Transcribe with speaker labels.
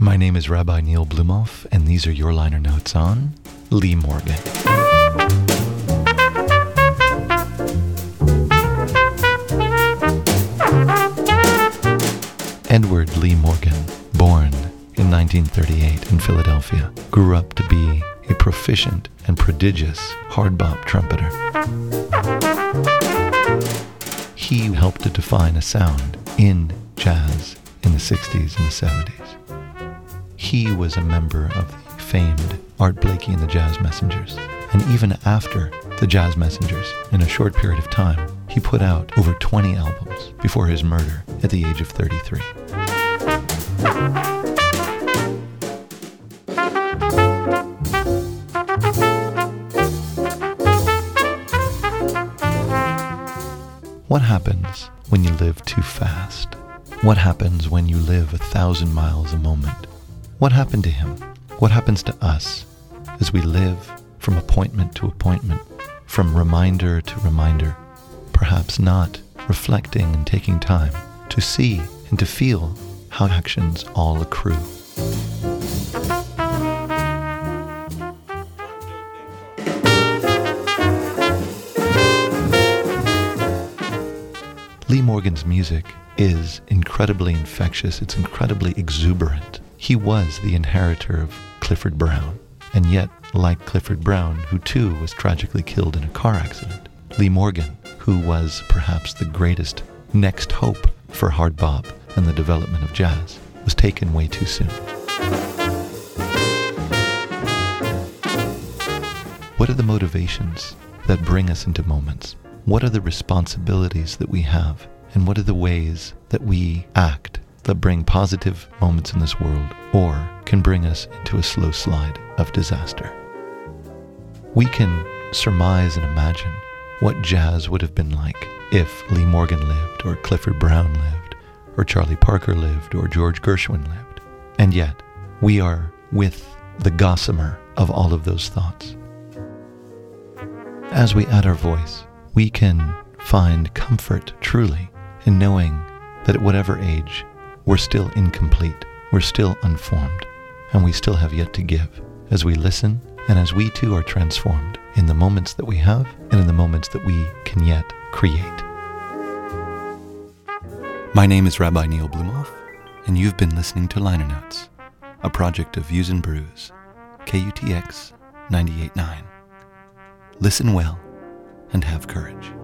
Speaker 1: My name is Rabbi Neil Blumoff, and these are your liner notes on Lee Morgan. Edward Lee Morgan, born in 1938 in Philadelphia, grew up to be a proficient and prodigious hard bop trumpeter. He helped to define a sound in jazz in the 60s and the 70s. He was a member of the famed Art Blakey and the Jazz Messengers. And even after the Jazz Messengers, in a short period of time, he put out over 20 albums before his murder at the age of 33. What happens when you live too fast? What happens when you live 1,000 miles a moment? What happened to him? What happens to us as we live from appointment to appointment, from reminder to reminder, perhaps not reflecting and taking time to see and to feel how actions all accrue? Lee Morgan's music is incredibly infectious. It's incredibly exuberant. He was the inheritor of Clifford Brown. And yet, like Clifford Brown, who too was tragically killed in a car accident, Lee Morgan, who was perhaps the greatest next hope for hard bop and the development of jazz, was taken way too soon. What are the motivations that bring us into moments? What are the responsibilities that we have? And what are the ways that we act that bring positive moments in this world or can bring us into a slow slide of disaster? We can surmise and imagine what jazz would have been like if Lee Morgan lived, or Clifford Brown lived, or Charlie Parker lived, or George Gershwin lived. And yet, we are with the gossamer of all of those thoughts. As we add our voice, we can find comfort truly in knowing that at whatever age, we're still incomplete, we're still unformed, and we still have yet to give as we listen and as we too are transformed in the moments that we have and in the moments that we can yet create. My name is Rabbi Neil Blumoff, and you've been listening to Liner Notes, a project of Views and Brews, KUTX 98.9. Listen well and have courage.